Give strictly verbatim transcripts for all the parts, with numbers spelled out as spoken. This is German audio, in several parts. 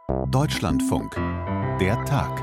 Deutschlandfunk. Der Tag.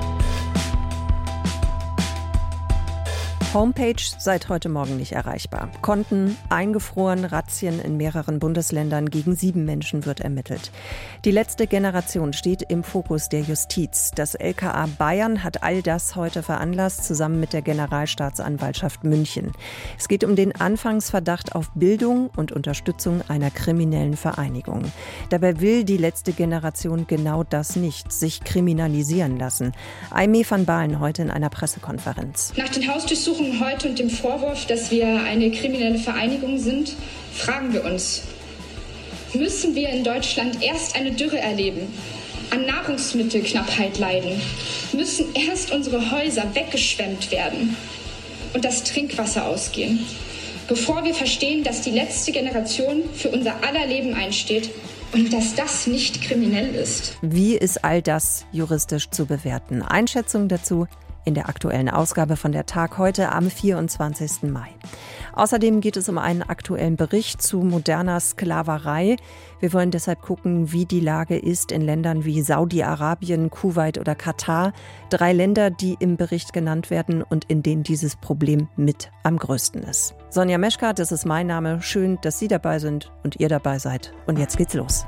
Homepage seit heute Morgen nicht erreichbar. Konten eingefroren, Razzien in mehreren Bundesländern. Gegen sieben Menschen wird ermittelt. Die letzte Generation steht im Fokus der Justiz. Das L K A Bayern hat all das heute veranlasst, zusammen mit der Generalstaatsanwaltschaft München. Es geht um den Anfangsverdacht auf Bildung und Unterstützung einer kriminellen Vereinigung. Dabei will die letzte Generation genau das nicht, sich kriminalisieren lassen. Aimee van Baalen heute in einer Pressekonferenz. Nach den Hausdurchsuchungen heute und dem Vorwurf, dass wir eine kriminelle Vereinigung sind, fragen wir uns, müssen wir in Deutschland erst eine Dürre erleben, an Nahrungsmittelknappheit leiden, müssen erst unsere Häuser weggeschwemmt werden und das Trinkwasser ausgehen, bevor wir verstehen, dass die letzte Generation für unser aller Leben einsteht und dass das nicht kriminell ist? Wie ist all das juristisch zu bewerten? Einschätzung dazu in der aktuellen Ausgabe von der Tag heute am vierundzwanzigsten Mai. Außerdem geht es um einen aktuellen Bericht zu moderner Sklaverei. Wir wollen deshalb gucken, wie die Lage ist in Ländern wie Saudi-Arabien, Kuwait oder Katar. Drei Länder, die im Bericht genannt werden und in denen dieses Problem mit am größten ist. Sonja Meschka, das ist mein Name. Schön, dass Sie dabei sind und ihr dabei seid. Und jetzt geht's los.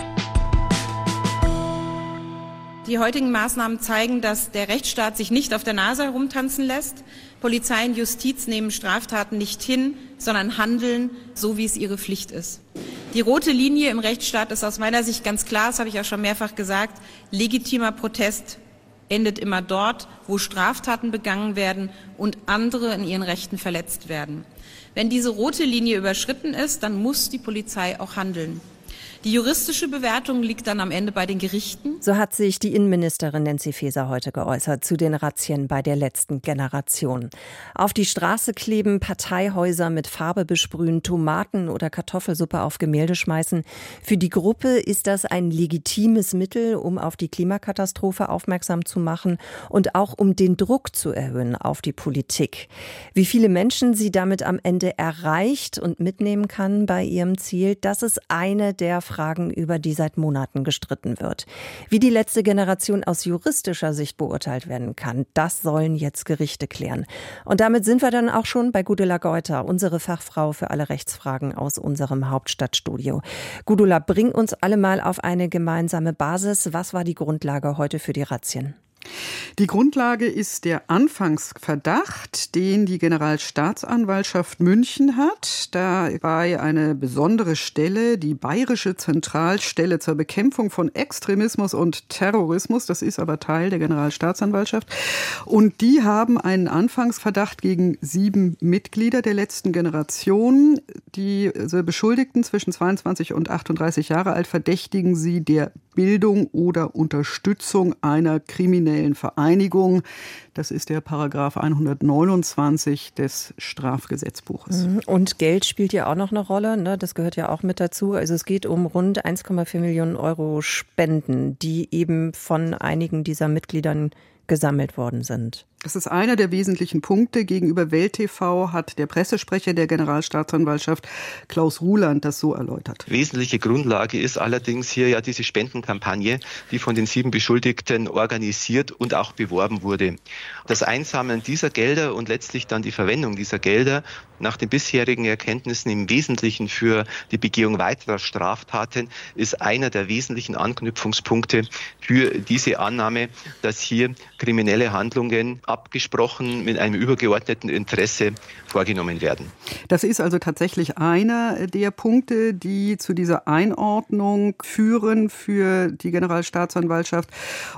Die heutigen Maßnahmen zeigen, dass der Rechtsstaat sich nicht auf der Nase herumtanzen lässt. Polizei und Justiz nehmen Straftaten nicht hin, sondern handeln, so wie es ihre Pflicht ist. Die rote Linie im Rechtsstaat ist aus meiner Sicht ganz klar, das habe ich auch schon mehrfach gesagt. Legitimer Protest endet immer dort, wo Straftaten begangen werden und andere in ihren Rechten verletzt werden. Wenn diese rote Linie überschritten ist, dann muss die Polizei auch handeln. Die juristische Bewertung liegt dann am Ende bei den Gerichten. So hat sich die Innenministerin Nancy Faeser heute geäußert zu den Razzien bei der letzten Generation. Auf die Straße kleben, Parteihäuser mit Farbe besprühen, Tomaten oder Kartoffelsuppe auf Gemälde schmeißen. Für die Gruppe ist das ein legitimes Mittel, um auf die Klimakatastrophe aufmerksam zu machen und auch um den Druck zu erhöhen auf die Politik. Wie viele Menschen sie damit am Ende erreicht und mitnehmen kann bei ihrem Ziel, das ist eine der Fragen, über die seit Monaten gestritten wird. Wie die letzte Generation aus juristischer Sicht beurteilt werden kann, das sollen jetzt Gerichte klären. Und damit sind wir dann auch schon bei Gudula Geuter, unsere Fachfrau für alle Rechtsfragen aus unserem Hauptstadtstudio. Gudula, bring uns alle mal auf eine gemeinsame Basis. Was war die Grundlage heute für die Razzien? Die Grundlage ist der Anfangsverdacht, den die Generalstaatsanwaltschaft München hat. Da war eine besondere Stelle, die Bayerische Zentralstelle zur Bekämpfung von Extremismus und Terrorismus. Das ist aber Teil der Generalstaatsanwaltschaft. Und die haben einen Anfangsverdacht gegen sieben Mitglieder der letzten Generation. Die Beschuldigten zwischen zweiundzwanzig und achtunddreißig Jahre alt verdächtigen sie der Bildung oder Unterstützung einer kriminellen Vereinigung. Das ist der Paragraph hundertneunundzwanzig des Strafgesetzbuches. Und Geld spielt ja auch noch eine Rolle, ne? Das gehört ja auch mit dazu. Also es geht um rund eins Komma vier Millionen Euro Spenden, die eben von einigen dieser Mitgliedern gesammelt worden sind. Das ist einer der wesentlichen Punkte. Gegenüber Welt T V hat der Pressesprecher der Generalstaatsanwaltschaft Klaus Ruhland das so erläutert. Wesentliche Grundlage ist allerdings hier ja diese Spendenkampagne, die von den sieben Beschuldigten organisiert und auch beworben wurde. Das Einsammeln dieser Gelder und letztlich dann die Verwendung dieser Gelder nach den bisherigen Erkenntnissen im Wesentlichen für die Begehung weiterer Straftaten ist einer der wesentlichen Anknüpfungspunkte für diese Annahme, dass hier kriminelle Handlungen abgesprochen mit einem übergeordneten Interesse vorgenommen werden. Das ist also tatsächlich einer der Punkte, die zu dieser Einordnung führen für die Generalstaatsanwaltschaft.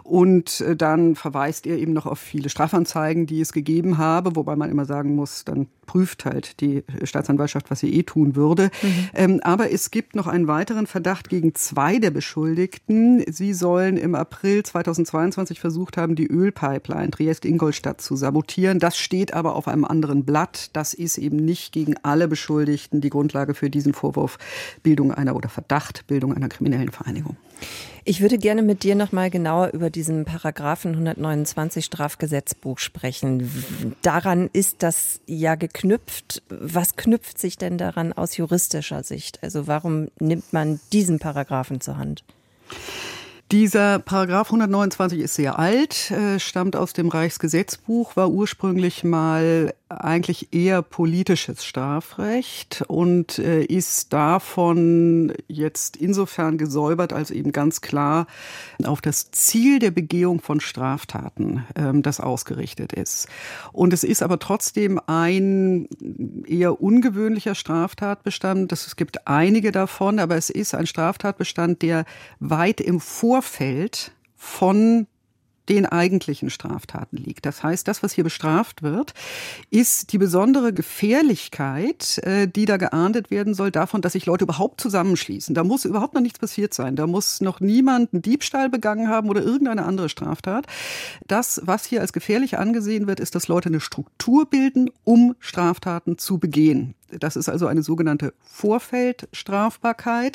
Und dann verweist er eben noch auf viele Strafanzeigen, die es gegeben habe, wobei man immer sagen muss, dann prüft halt die Staatsanwaltschaft, was sie eh tun würde. Mhm. Ähm, aber es gibt noch einen weiteren Verdacht gegen zwei der Beschuldigten. Sie sollen im April zweitausendzweiundzwanzig versucht haben, die Ölpipeline Triest-Ingolstadt zu sabotieren. Das steht aber auf einem anderen Blatt. Das ist eben nicht gegen alle Beschuldigten die Grundlage für diesen Vorwurf Bildung einer oder Verdacht Bildung einer kriminellen Vereinigung. Ich würde gerne mit dir noch mal genauer über diesen Paragraphen hundertneunundzwanzig Strafgesetzbuch sprechen. Daran ist das ja geknüpft. Was knüpft sich denn daran aus juristischer Sicht? Also warum nimmt man diesen Paragraphen zur Hand? Dieser Paragraph hundertneunundzwanzig ist sehr alt, äh, stammt aus dem Reichsgesetzbuch, war ursprünglich mal eigentlich eher politisches Strafrecht und äh, ist davon jetzt insofern gesäubert, als eben ganz klar auf das Ziel der Begehung von Straftaten ähm, das ausgerichtet ist. Und es ist aber trotzdem ein eher ungewöhnlicher Straftatbestand. Es gibt einige davon, aber es ist ein Straftatbestand, der weit im Vorfeld von den eigentlichen Straftaten liegt. Das heißt, das, was hier bestraft wird, ist die besondere Gefährlichkeit, die da geahndet werden soll, davon, dass sich Leute überhaupt zusammenschließen. Da muss überhaupt noch nichts passiert sein. Da muss noch niemand einen Diebstahl begangen haben oder irgendeine andere Straftat. Das, was hier als gefährlich angesehen wird, ist, dass Leute eine Struktur bilden, um Straftaten zu begehen. Das ist also eine sogenannte Vorfeldstrafbarkeit.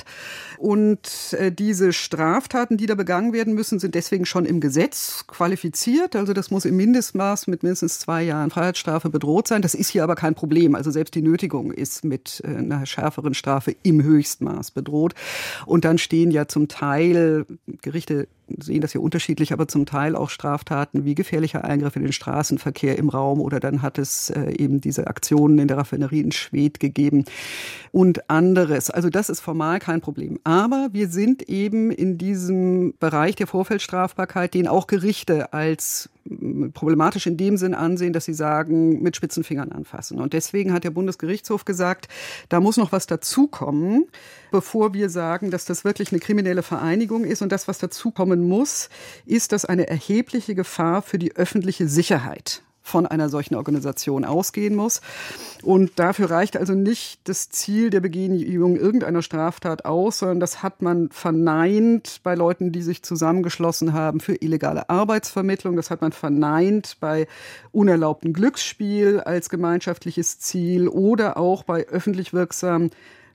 Und äh, diese Straftaten, die da begangen werden müssen, sind deswegen schon im Gesetz qualifiziert. Also das muss im Mindestmaß mit mindestens zwei Jahren Freiheitsstrafe bedroht sein. Das ist hier aber kein Problem. Also selbst die Nötigung ist mit äh, einer schärferen Strafe im Höchstmaß bedroht. Und dann stehen ja zum Teil, Gerichte sehen das ja unterschiedlich, aber zum Teil auch Straftaten wie gefährlicher Eingriff in den Straßenverkehr im Raum oder dann hat es äh, eben diese Aktionen in der Raffinerie in Schwedt gegeben und anderes. Also das ist formal kein Problem. Aber wir sind eben in diesem Bereich der Vorfeldstrafbarkeit, den auch Gerichte als problematisch in dem Sinn ansehen, dass sie sagen, mit spitzen Fingern anfassen. Und deswegen hat der Bundesgerichtshof gesagt, da muss noch was dazukommen, bevor wir sagen, dass das wirklich eine kriminelle Vereinigung ist. Und das, was dazukommen muss, ist, dass eine erhebliche Gefahr für die öffentliche Sicherheit von einer solchen Organisation ausgehen muss. Und dafür reicht also nicht das Ziel der Begehung irgendeiner Straftat aus, sondern das hat man verneint bei Leuten, die sich zusammengeschlossen haben für illegale Arbeitsvermittlung. Das hat man verneint bei unerlaubtem Glücksspiel als gemeinschaftliches Ziel oder auch bei öffentlich wirksamen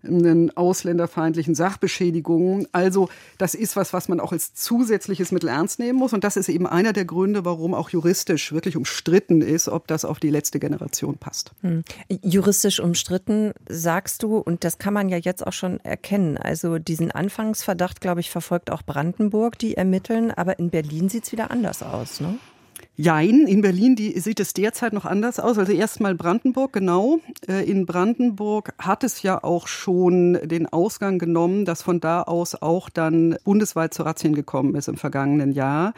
ausländerfeindlichen Sachbeschädigungen. Also das ist was, was man auch als zusätzliches Mittel ernst nehmen muss. Und das ist eben einer der Gründe, warum auch juristisch wirklich umstritten ist, ob das auf die letzte Generation passt. Hm. Juristisch umstritten, sagst du, und das kann man ja jetzt auch schon erkennen. Also diesen Anfangsverdacht, glaube ich, verfolgt auch Brandenburg, die ermitteln. Aber in Berlin sieht es wieder anders aus, ne? Jein, in Berlin die, sieht es derzeit noch anders aus. Also erstmal Brandenburg, genau. In Brandenburg hat es ja auch schon den Ausgang genommen, dass von da aus auch dann bundesweit zu Razzien gekommen ist im vergangenen Jahr.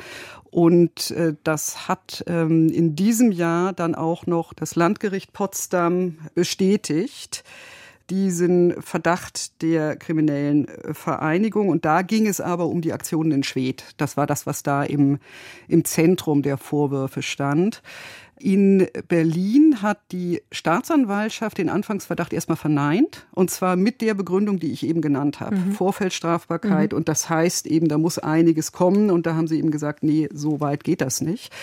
Und äh, das hat ähm, in diesem Jahr dann auch noch das Landgericht Potsdam bestätigt, diesen Verdacht der kriminellen Vereinigung. Und da ging es aber um die Aktionen in Schwedt. Das war das, was da im, im Zentrum der Vorwürfe stand. In Berlin hat die Staatsanwaltschaft den Anfangsverdacht erstmal verneint. Und zwar mit der Begründung, die ich eben genannt habe. Mhm. Vorfeldstrafbarkeit. Mhm. Und das heißt eben, da muss einiges kommen. Und da haben sie eben gesagt, nee, so weit geht das nicht.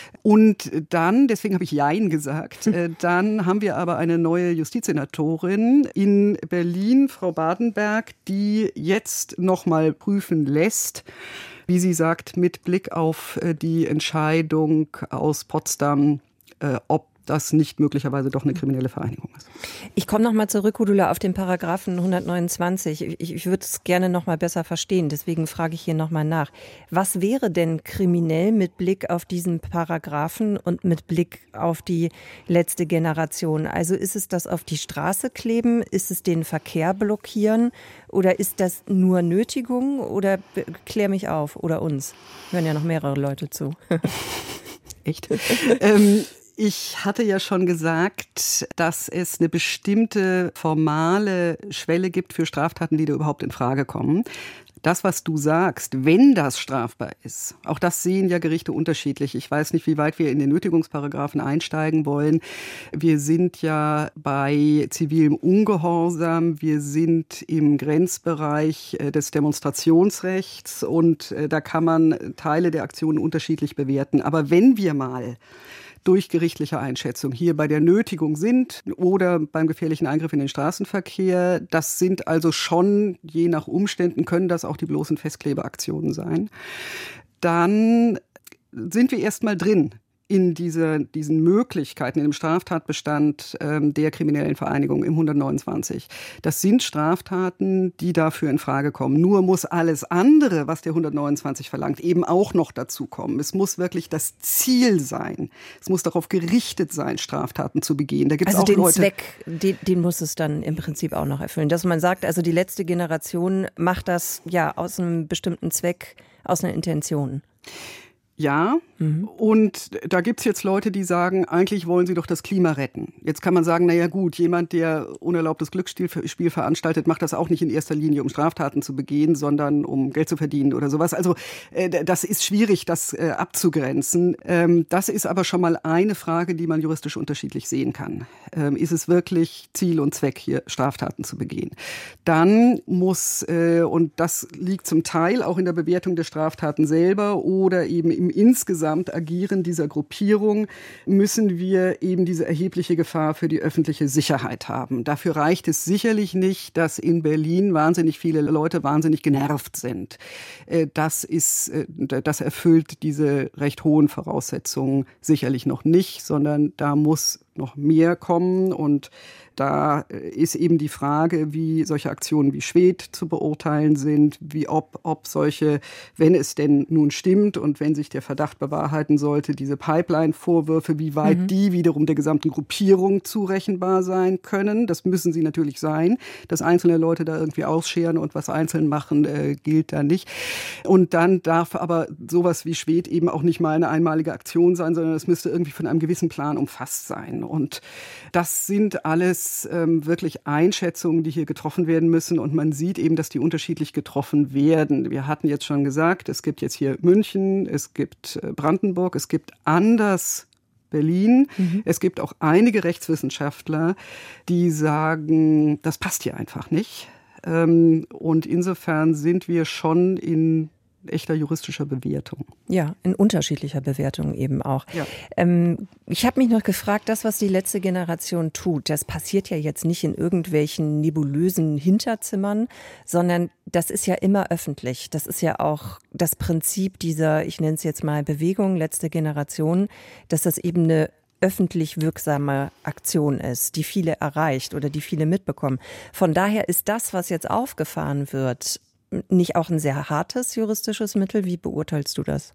Und dann, deswegen habe ich Jein gesagt, äh, dann haben wir aber eine neue Justizsenatorin in Berlin, Frau Badenberg, die jetzt noch mal prüfen lässt, wie sie sagt, mit Blick auf äh, die Entscheidung aus Potsdam, äh, ob das nicht möglicherweise doch eine kriminelle Vereinigung ist. Ich komme noch mal zurück, Gudula, auf den Paragraphen hundertneunundzwanzig. Ich, ich würde es gerne noch mal besser verstehen, deswegen frage ich hier noch mal nach. Was wäre denn kriminell mit Blick auf diesen Paragraphen und mit Blick auf die letzte Generation? Also ist es das auf die Straße kleben? Ist es den Verkehr blockieren? Oder ist das nur Nötigung? Oder klär mich auf, oder uns? Hören ja noch mehrere Leute zu. Echt? ähm, Ich hatte ja schon gesagt, dass es eine bestimmte formale Schwelle gibt für Straftaten, die da überhaupt in Frage kommen. Das, was du sagst, wenn das strafbar ist, auch das sehen ja Gerichte unterschiedlich. Ich weiß nicht, wie weit wir in den Nötigungsparagraphen einsteigen wollen. Wir sind ja bei zivilem Ungehorsam, wir sind im Grenzbereich des Demonstrationsrechts und da kann man Teile der Aktionen unterschiedlich bewerten. Aber wenn wir mal durch gerichtliche Einschätzung hier bei der Nötigung sind oder beim gefährlichen Eingriff in den Straßenverkehr. Das sind also schon, je nach Umständen, können das auch die bloßen Festklebeaktionen sein. Dann sind wir erstmal drin in diese, diesen Möglichkeiten, in dem Straftatbestand ähm, der kriminellen Vereinigung im hundertneunundzwanzig. Das sind Straftaten, die dafür in Frage kommen. Nur muss alles andere, was der hundertneunundzwanzig verlangt, eben auch noch dazu kommen. Es muss wirklich das Ziel sein. Es muss darauf gerichtet sein, Straftaten zu begehen. Da gibt's also auch den Leute, Zweck, den, den muss es dann im Prinzip auch noch erfüllen. Dass man sagt, also die letzte Generation macht das ja aus einem bestimmten Zweck, aus einer Intention. Ja, mhm. Und da gibt's jetzt Leute, die sagen, eigentlich wollen sie doch das Klima retten. Jetzt kann man sagen, na ja gut, jemand, der unerlaubtes Glücksspiel veranstaltet, macht das auch nicht in erster Linie, um Straftaten zu begehen, sondern um Geld zu verdienen oder sowas. Also äh, das ist schwierig, das äh, abzugrenzen. Ähm, das ist aber schon mal eine Frage, die man juristisch unterschiedlich sehen kann. Ähm, ist es wirklich Ziel und Zweck, hier Straftaten zu begehen? Dann muss, äh, und das liegt zum Teil auch in der Bewertung der Straftaten selber oder eben im insgesamt Agieren dieser Gruppierung, müssen wir eben diese erhebliche Gefahr für die öffentliche Sicherheit haben. Dafür reicht es sicherlich nicht, dass in Berlin wahnsinnig viele Leute wahnsinnig genervt sind. Das ist, das erfüllt diese recht hohen Voraussetzungen sicherlich noch nicht, sondern da muss noch mehr kommen. Und da ist eben die Frage, wie solche Aktionen wie Schwedt zu beurteilen sind, wie ob, ob solche, wenn es denn nun stimmt und wenn sich der Verdacht bewahrheiten sollte, diese Pipeline-Vorwürfe, wie weit mhm. die wiederum der gesamten Gruppierung zurechenbar sein können. Das müssen sie natürlich sein. Dass einzelne Leute da irgendwie ausscheren und was einzeln machen, äh, gilt da nicht. Und dann darf aber sowas wie Schwedt eben auch nicht mal eine einmalige Aktion sein, sondern es müsste irgendwie von einem gewissen Plan umfasst sein. Und das sind alles ähm, wirklich Einschätzungen, die hier getroffen werden müssen. Und man sieht eben, dass die unterschiedlich getroffen werden. Wir hatten jetzt schon gesagt, es gibt jetzt hier München, es gibt Brandenburg, es gibt anders Berlin. Mhm. Es gibt auch einige Rechtswissenschaftler, die sagen, das passt hier einfach nicht. Ähm, und insofern sind wir schon in echter juristischer Bewertung. Ja, in unterschiedlicher Bewertung eben auch. Ja. Ähm, ich habe mich noch gefragt, das, was die letzte Generation tut, das passiert ja jetzt nicht in irgendwelchen nebulösen Hinterzimmern, sondern das ist ja immer öffentlich. Das ist ja auch das Prinzip dieser, ich nenne es jetzt mal Bewegung, letzte Generation, dass das eben eine öffentlich wirksame Aktion ist, die viele erreicht oder die viele mitbekommen. Von daher ist das, was jetzt aufgefahren wird, nicht auch ein sehr hartes juristisches Mittel? Wie beurteilst du das?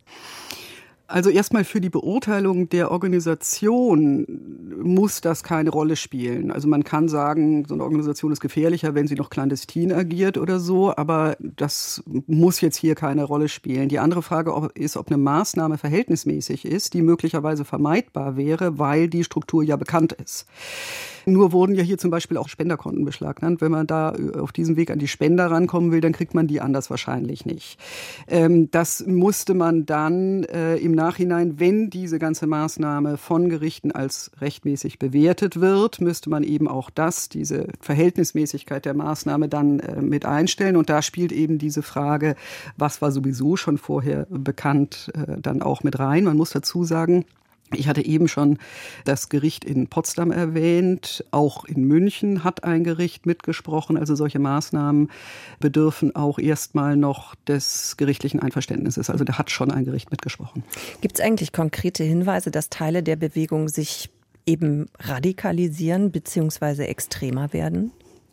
Also erstmal für die Beurteilung der Organisation muss das keine Rolle spielen. Also man kann sagen, so eine Organisation ist gefährlicher, wenn sie noch clandestin agiert oder so, aber das muss jetzt hier keine Rolle spielen. Die andere Frage ist, ob eine Maßnahme verhältnismäßig ist, die möglicherweise vermeidbar wäre, weil die Struktur ja bekannt ist. Nur wurden ja hier zum Beispiel auch Spenderkonten beschlagnahmt. Wenn man da auf diesem Weg an die Spender rankommen will, dann kriegt man die anders wahrscheinlich nicht. Ähm, das musste man dann äh, im Nachhinein, wenn diese ganze Maßnahme von Gerichten als rechtmäßig bewertet wird, müsste man eben auch das, diese Verhältnismäßigkeit der Maßnahme dann äh, mit einstellen. Und da spielt eben diese Frage, was war sowieso schon vorher bekannt, äh, dann auch mit rein. Man muss dazu sagen, ich hatte eben schon das Gericht in Potsdam erwähnt. Auch in München hat ein Gericht mitgesprochen. Also solche Maßnahmen bedürfen auch erstmal noch des gerichtlichen Einverständnisses. Also da hat schon ein Gericht mitgesprochen. Gibt es eigentlich konkrete Hinweise, dass Teile der Bewegung sich eben radikalisieren bzw. extremer werden?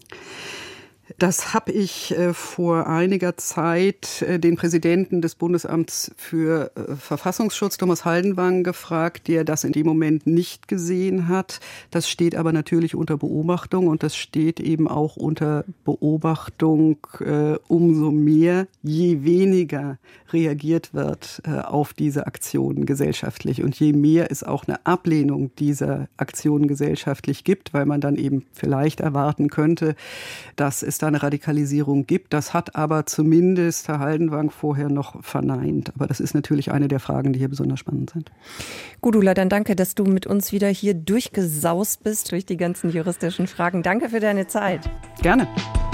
Das habe ich äh, vor einiger Zeit äh, den Präsidenten des Bundesamts für äh, Verfassungsschutz, Thomas Haldenwang, gefragt, der das in dem Moment nicht gesehen hat. Das steht aber natürlich unter Beobachtung und das steht eben auch unter Beobachtung äh, umso mehr, je weniger reagiert wird äh, auf diese Aktionen gesellschaftlich und je mehr es auch eine Ablehnung dieser Aktionen gesellschaftlich gibt, weil man dann eben vielleicht erwarten könnte, dass es da eine Radikalisierung gibt. Das hat aber zumindest Herr Haldenwang vorher noch verneint. Aber das ist natürlich eine der Fragen, die hier besonders spannend sind. Gudula, dann danke, dass du mit uns wieder hier durchgesaust bist durch die ganzen juristischen Fragen. Danke für deine Zeit. Gerne.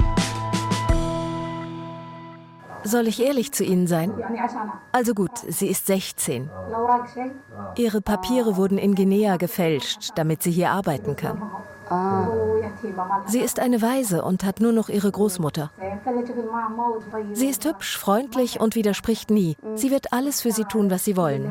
Soll ich ehrlich zu Ihnen sein? Also gut, sie ist sechzehn. Ihre Papiere wurden in Guinea gefälscht, damit sie hier arbeiten kann. Sie ist eine Waise und hat nur noch ihre Großmutter. Sie ist hübsch, freundlich und widerspricht nie. Sie wird alles für sie tun, was sie wollen.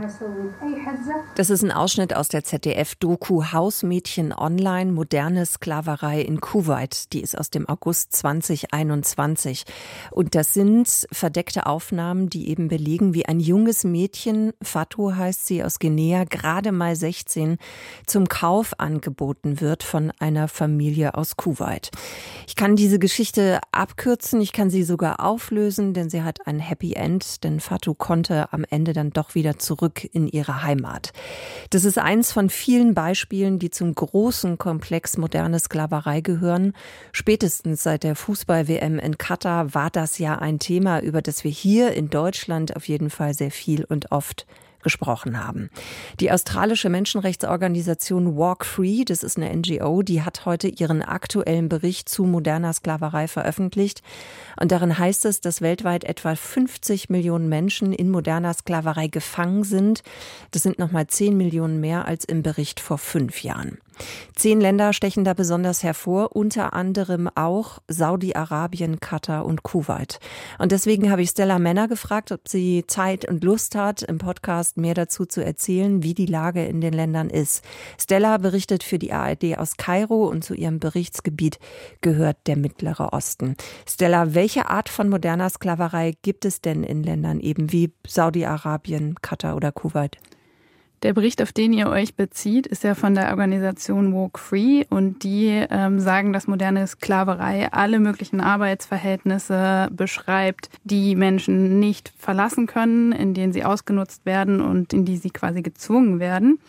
Das ist ein Ausschnitt aus der Z D F-Doku Hausmädchen online, moderne Sklaverei in Kuwait. Die ist aus dem August zwanzig einundzwanzig. Und das sind verdeckte Aufnahmen, die eben belegen, wie ein junges Mädchen, Fatou heißt sie, aus Guinea, gerade mal sechzehn, zum Kauf angeboten wird von einer Familie aus Kuwait. Ich kann diese Geschichte abkürzen, ich kann sie sogar auflösen, denn sie hat ein Happy End, denn Fatou konnte am Ende dann doch wieder zurück in ihre Heimat. Das ist eins von vielen Beispielen, die zum großen Komplex moderne Sklaverei gehören. Spätestens seit der Fußball-W M in Katar war das ja ein Thema, über das wir hier in Deutschland auf jeden Fall sehr viel und oft gesprochen haben. Die australische Menschenrechtsorganisation Walk Free, das ist eine N G O, die hat heute ihren aktuellen Bericht zu moderner Sklaverei veröffentlicht. Und darin heißt es, dass weltweit etwa fünfzig Millionen Menschen in moderner Sklaverei gefangen sind. Das sind nochmal zehn Millionen mehr als im Bericht vor fünf Jahren. Zehn Länder stechen da besonders hervor, unter anderem auch Saudi-Arabien, Katar und Kuwait. Und deswegen habe ich Stella Männer gefragt, ob sie Zeit und Lust hat, im Podcast mehr dazu zu erzählen, wie die Lage in den Ländern ist. Stella berichtet für die A R D aus Kairo und zu ihrem Berichtsgebiet gehört der Mittlere Osten. Stella, welche Art von moderner Sklaverei gibt es denn in Ländern eben wie Saudi-Arabien, Katar oder Kuwait? Der Bericht, auf den ihr euch bezieht, ist ja von der Organisation Walk Free und die ähm, sagen, dass moderne Sklaverei alle möglichen Arbeitsverhältnisse beschreibt, die Menschen nicht verlassen können, in denen sie ausgenutzt werden und in die sie quasi gezwungen werden.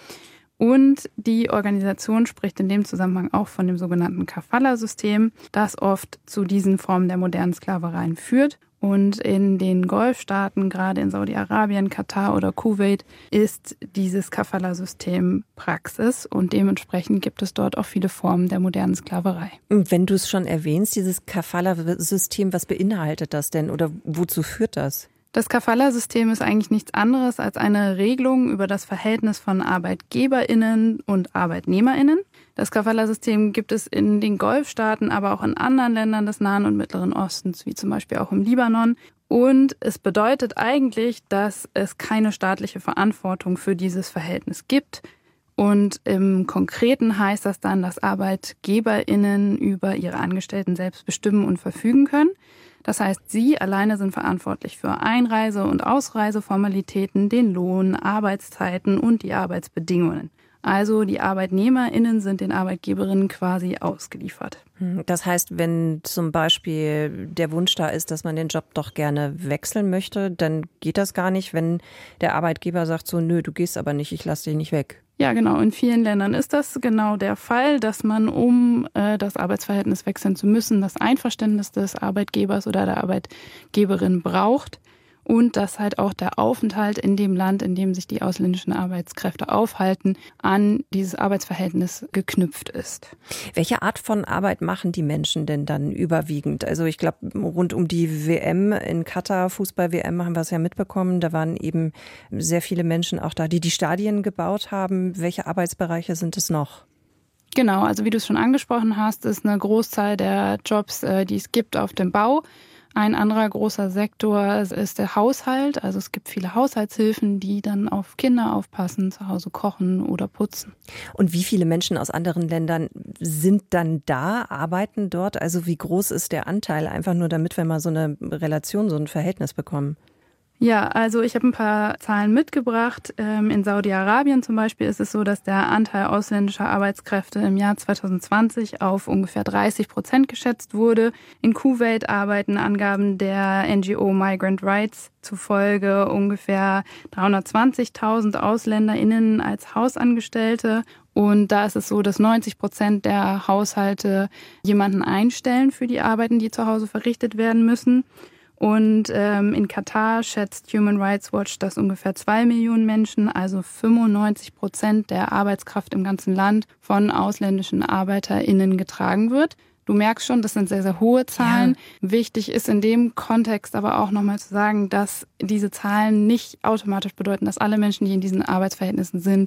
Und die Organisation spricht in dem Zusammenhang auch von dem sogenannten Kafala-System, das oft zu diesen Formen der modernen Sklavereien führt. Und in den Golfstaaten, gerade in Saudi-Arabien, Katar oder Kuwait, ist dieses Kafala-System Praxis und dementsprechend gibt es dort auch viele Formen der modernen Sklaverei. Wenn du es schon erwähnst, dieses Kafala-System, was beinhaltet das denn oder wozu führt das? Das Kafala-System ist eigentlich nichts anderes als eine Regelung über das Verhältnis von ArbeitgeberInnen und ArbeitnehmerInnen. Das Kafala-System gibt es in den Golfstaaten, aber auch in anderen Ländern des Nahen und Mittleren Ostens, wie zum Beispiel auch im Libanon. Und es bedeutet eigentlich, dass es keine staatliche Verantwortung für dieses Verhältnis gibt. Und im Konkreten heißt das dann, dass ArbeitgeberInnen über ihre Angestellten selbst bestimmen und verfügen können. Das heißt, sie alleine sind verantwortlich für Einreise- und Ausreiseformalitäten, den Lohn, Arbeitszeiten und die Arbeitsbedingungen. Also die ArbeitnehmerInnen sind den Arbeitgeberinnen quasi ausgeliefert. Das heißt, wenn zum Beispiel der Wunsch da ist, dass man den Job doch gerne wechseln möchte, dann geht das gar nicht, wenn der Arbeitgeber sagt so, nö, du gehst aber nicht, ich lasse dich nicht weg. Ja, genau. In vielen Ländern ist das genau der Fall, dass man, um äh, das Arbeitsverhältnis wechseln zu müssen, das Einverständnis des Arbeitgebers oder der Arbeitgeberin braucht. Und dass halt auch der Aufenthalt in dem Land, in dem sich die ausländischen Arbeitskräfte aufhalten, an dieses Arbeitsverhältnis geknüpft ist. Welche Art von Arbeit machen die Menschen denn dann überwiegend? Also ich glaube, rund um die W M in Katar, Fußball-W M, haben wir es ja mitbekommen. Da waren eben sehr viele Menschen auch da, die die Stadien gebaut haben. Welche Arbeitsbereiche sind es noch? Genau, also wie du es schon angesprochen hast, ist eine Großzahl der Jobs, die es gibt, auf dem Bau. Ein anderer großer Sektor ist der Haushalt. Also es gibt viele Haushaltshilfen, die dann auf Kinder aufpassen, zu Hause kochen oder putzen. Und wie viele Menschen aus anderen Ländern sind dann da, arbeiten dort? Also wie groß ist der Anteil? Einfach nur damit wir mal so eine Relation, so ein Verhältnis bekommen. Ja, also ich habe ein paar Zahlen mitgebracht. In Saudi-Arabien zum Beispiel ist es so, dass der Anteil ausländischer Arbeitskräfte im Jahr zwanzig zwanzig auf ungefähr dreißig Prozent geschätzt wurde. In Kuwait arbeiten Angaben der N G O Migrant Rights zufolge ungefähr dreihundertzwanzigtausend AusländerInnen als Hausangestellte. Und da ist es so, dass neunzig Prozent der Haushalte jemanden einstellen für die Arbeiten, die zu Hause verrichtet werden müssen. Und ähm, in Katar schätzt Human Rights Watch, dass ungefähr zwei Millionen Menschen, also fünfundneunzig Prozent der Arbeitskraft im ganzen Land, von ausländischen ArbeiterInnen getragen wird. Du merkst schon, das sind sehr, sehr hohe Zahlen. Ja. Wichtig ist in dem Kontext aber auch nochmal zu sagen, dass diese Zahlen nicht automatisch bedeuten, dass alle Menschen, die in diesen Arbeitsverhältnissen sind,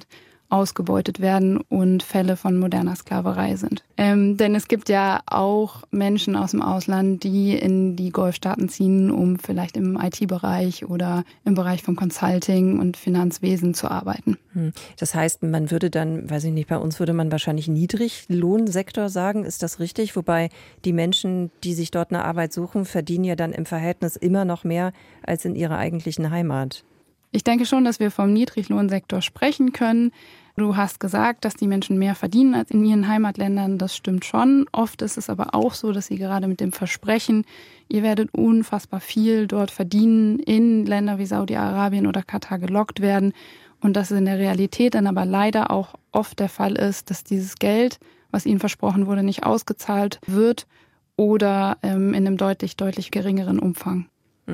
ausgebeutet werden und Fälle von moderner Sklaverei sind. Ähm, denn es gibt ja auch Menschen aus dem Ausland, die in die Golfstaaten ziehen, um vielleicht im I T-Bereich oder im Bereich von Consulting und Finanzwesen zu arbeiten. Das heißt, man würde dann, weiß ich nicht, bei uns würde man wahrscheinlich Niedriglohnsektor sagen, ist das richtig? Wobei die Menschen, die sich dort eine Arbeit suchen, verdienen ja dann im Verhältnis immer noch mehr als in ihrer eigentlichen Heimat. Ich denke schon, dass wir vom Niedriglohnsektor sprechen können. Du hast gesagt, dass die Menschen mehr verdienen als in ihren Heimatländern. Das stimmt schon. Oft ist es aber auch so, dass sie gerade mit dem Versprechen, ihr werdet unfassbar viel dort verdienen, in Länder wie Saudi-Arabien oder Katar gelockt werden. Und dass es in der Realität dann aber leider auch oft der Fall ist, dass dieses Geld, was ihnen versprochen wurde, nicht ausgezahlt wird oder ähm, in einem deutlich, deutlich geringeren Umfang.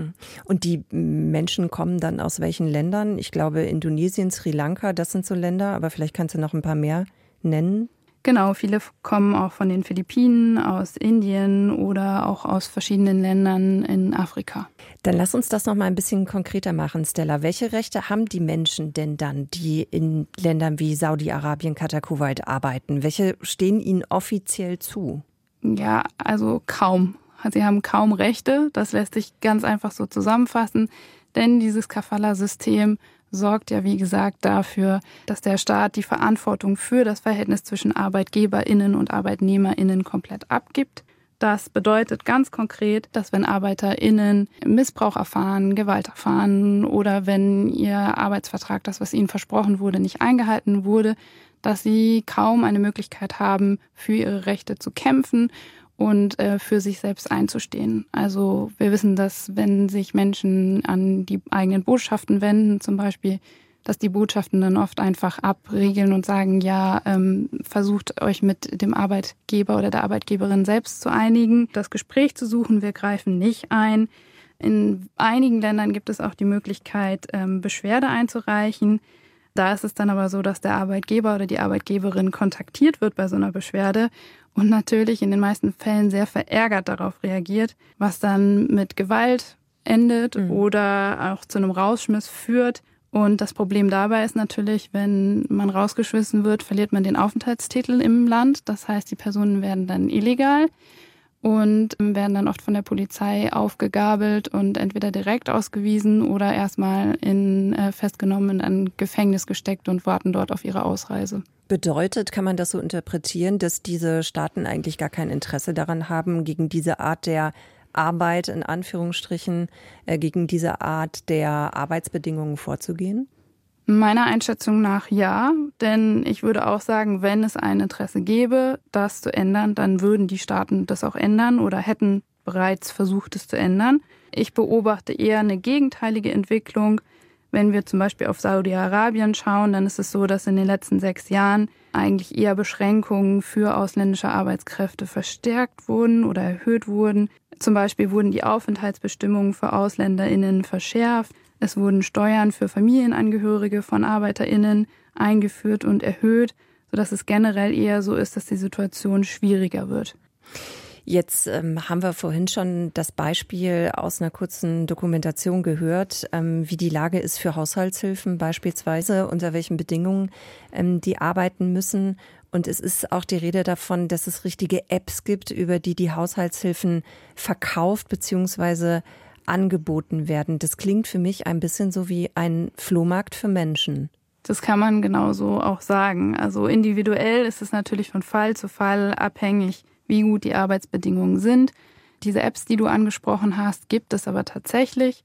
Und die Menschen kommen dann aus welchen Ländern? Ich glaube Indonesien, Sri Lanka, das sind so Länder, aber vielleicht kannst du noch ein paar mehr nennen. Genau, viele kommen auch von den Philippinen, aus Indien oder auch aus verschiedenen Ländern in Afrika. Dann lass uns das noch mal ein bisschen konkreter machen, Stella. Welche Rechte haben die Menschen denn dann, die in Ländern wie Saudi-Arabien, Katar, Kuwait arbeiten? Welche stehen ihnen offiziell zu? Ja, also kaum. Sie haben kaum Rechte, das lässt sich ganz einfach so zusammenfassen, denn dieses Kafala-System sorgt ja, wie gesagt, dafür, dass der Staat die Verantwortung für das Verhältnis zwischen ArbeitgeberInnen und ArbeitnehmerInnen komplett abgibt. Das bedeutet ganz konkret, dass wenn ArbeiterInnen Missbrauch erfahren, Gewalt erfahren oder wenn ihr Arbeitsvertrag, das, was ihnen versprochen wurde, nicht eingehalten wurde, dass sie kaum eine Möglichkeit haben, für ihre Rechte zu kämpfen und äh, für sich selbst einzustehen. Also wir wissen, dass wenn sich Menschen an die eigenen Botschaften wenden, zum Beispiel, dass die Botschaften dann oft einfach abriegeln und sagen, ja, ähm, versucht euch mit dem Arbeitgeber oder der Arbeitgeberin selbst zu einigen, das Gespräch zu suchen, wir greifen nicht ein. In einigen Ländern gibt es auch die Möglichkeit, ähm, Beschwerde einzureichen. Da ist es dann aber so, dass der Arbeitgeber oder die Arbeitgeberin kontaktiert wird bei so einer Beschwerde und natürlich in den meisten Fällen sehr verärgert darauf reagiert, was dann mit Gewalt endet mhm. oder auch zu einem Rausschmiss führt. Und das Problem dabei ist natürlich, wenn man rausgeschmissen wird, verliert man den Aufenthaltstitel im Land. Das heißt, die Personen werden dann illegal und werden dann oft von der Polizei aufgegabelt und entweder direkt ausgewiesen oder erstmal in äh, festgenommen in ein Gefängnis gesteckt und warten dort auf ihre Ausreise. Bedeutet, kann man das so interpretieren, dass diese Staaten eigentlich gar kein Interesse daran haben, gegen diese Art der Arbeit, in Anführungsstrichen, äh, gegen diese Art der Arbeitsbedingungen vorzugehen? Meiner Einschätzung nach ja, denn ich würde auch sagen, wenn es ein Interesse gäbe, das zu ändern, dann würden die Staaten das auch ändern oder hätten bereits versucht, es zu ändern. Ich beobachte eher eine gegenteilige Entwicklung. Wenn wir zum Beispiel auf Saudi-Arabien schauen, dann ist es so, dass in den letzten sechs Jahren eigentlich eher Beschränkungen für ausländische Arbeitskräfte verstärkt wurden oder erhöht wurden. Zum Beispiel wurden die Aufenthaltsbestimmungen für AusländerInnen verschärft. Es wurden Steuern für Familienangehörige von ArbeiterInnen eingeführt und erhöht, sodass es generell eher so ist, dass die Situation schwieriger wird. Jetzt ähm, haben wir vorhin schon das Beispiel aus einer kurzen Dokumentation gehört, ähm, wie die Lage ist für Haushaltshilfen beispielsweise, unter welchen Bedingungen ähm, die arbeiten müssen. Und es ist auch die Rede davon, dass es richtige Apps gibt, über die die Haushaltshilfen verkauft bzw. angeboten werden. Das klingt für mich ein bisschen so wie ein Flohmarkt für Menschen. Das kann man genauso auch sagen. Also individuell ist es natürlich von Fall zu Fall abhängig, wie gut die Arbeitsbedingungen sind. Diese Apps, die du angesprochen hast, gibt es aber tatsächlich.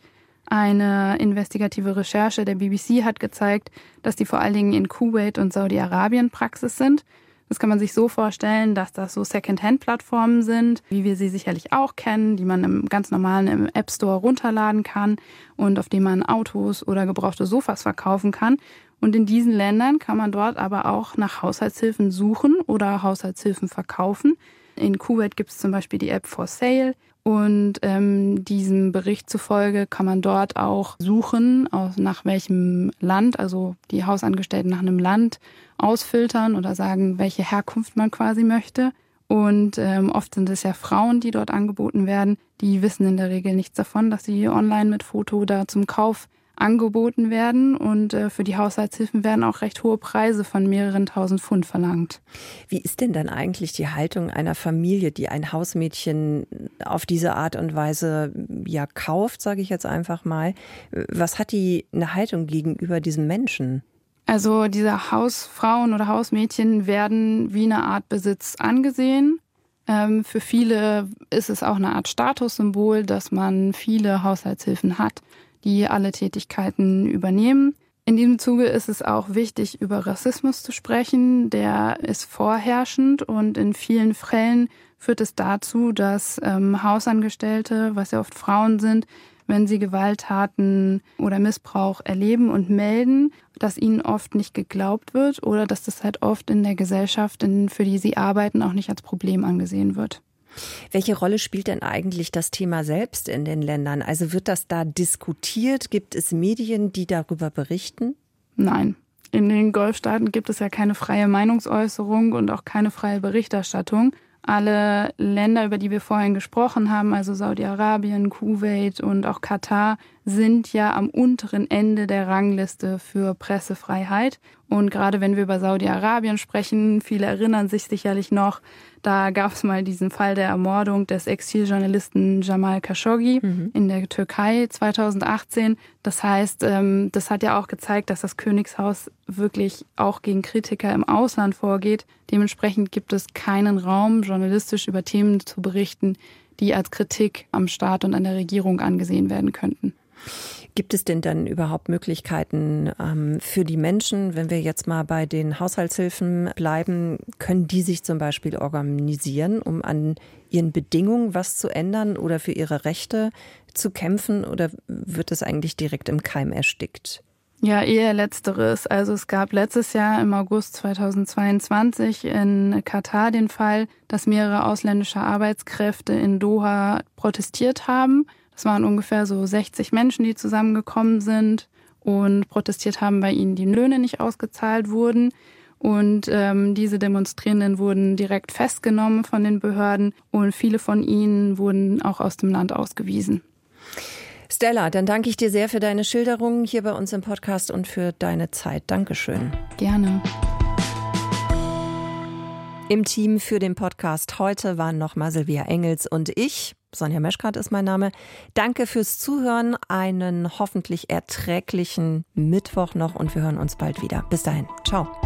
Eine investigative Recherche der B B C hat gezeigt, dass die vor allen Dingen in Kuwait und Saudi-Arabien Praxis sind. Das kann man sich so vorstellen, dass das so Second-Hand-Plattformen sind, wie wir sie sicherlich auch kennen, die man im ganz normalen im App Store runterladen kann und auf denen man Autos oder gebrauchte Sofas verkaufen kann. Und in diesen Ländern kann man dort aber auch nach Haushaltshilfen suchen oder Haushaltshilfen verkaufen. In Kuwait gibt es zum Beispiel die App For Sale und ähm, diesem Bericht zufolge kann man dort auch suchen, aus, nach welchem Land, also die Hausangestellten nach einem Land ausfiltern oder sagen, welche Herkunft man quasi möchte. Und ähm, oft sind es ja Frauen, die dort angeboten werden. Die wissen in der Regel nichts davon, dass sie online mit Foto da zum Kauf angeboten werden und äh, für die Haushaltshilfen werden auch recht hohe Preise von mehreren tausend Pfund verlangt. Wie ist denn dann eigentlich die Haltung einer Familie, die ein Hausmädchen auf diese Art und Weise ja kauft, sage ich jetzt einfach mal? Was hat die eine Haltung gegenüber diesem Menschen? Also diese Hausfrauen oder Hausmädchen werden wie eine Art Besitz angesehen. Ähm, für viele ist es auch eine Art Statussymbol, dass man viele Haushaltshilfen hat, die alle Tätigkeiten übernehmen. In diesem Zuge ist es auch wichtig, über Rassismus zu sprechen. Der ist vorherrschend und in vielen Fällen führt es dazu, dass ähm, Hausangestellte, was ja oft Frauen sind, wenn sie Gewalttaten oder Missbrauch erleben und melden, dass ihnen oft nicht geglaubt wird oder dass das halt oft in der Gesellschaft, in, für die sie arbeiten, auch nicht als Problem angesehen wird. Welche Rolle spielt denn eigentlich das Thema selbst in den Ländern? Also wird das da diskutiert? Gibt es Medien, die darüber berichten? Nein. In den Golfstaaten gibt es ja keine freie Meinungsäußerung und auch keine freie Berichterstattung. Alle Länder, über die wir vorhin gesprochen haben, also Saudi-Arabien, Kuwait und auch Katar, sind ja am unteren Ende der Rangliste für Pressefreiheit. Und gerade wenn wir über Saudi-Arabien sprechen, viele erinnern sich sicherlich noch, da gab es mal diesen Fall der Ermordung des Exiljournalisten Jamal Khashoggi mhm. in der Türkei zweitausendachtzehn. Das heißt, das hat ja auch gezeigt, dass das Königshaus wirklich auch gegen Kritiker im Ausland vorgeht. Dementsprechend gibt es keinen Raum, journalistisch über Themen zu berichten, die als Kritik am Staat und an der Regierung angesehen werden könnten. Gibt es denn dann überhaupt Möglichkeiten ähm, für die Menschen, wenn wir jetzt mal bei den Haushaltshilfen bleiben, können die sich zum Beispiel organisieren, um an ihren Bedingungen was zu ändern oder für ihre Rechte zu kämpfen, oder wird es eigentlich direkt im Keim erstickt? Ja, eher Letzteres. Also es gab letztes Jahr im August zweitausendzweiundzwanzig in Katar den Fall, dass mehrere ausländische Arbeitskräfte in Doha protestiert haben. Das waren ungefähr so sechzig Menschen, die zusammengekommen sind und protestiert haben, weil ihnen die Löhne nicht ausgezahlt wurden. Und ähm, diese Demonstrierenden wurden direkt festgenommen von den Behörden und viele von ihnen wurden auch aus dem Land ausgewiesen. Stella, dann danke ich dir sehr für deine Schilderungen hier bei uns im Podcast und für deine Zeit. Dankeschön. Gerne. Im Team für den Podcast heute waren nochmal Silvia Engels und ich. Sonja Meschkat ist mein Name. Danke fürs Zuhören. Einen hoffentlich erträglichen Mittwoch noch und wir hören uns bald wieder. Bis dahin. Ciao.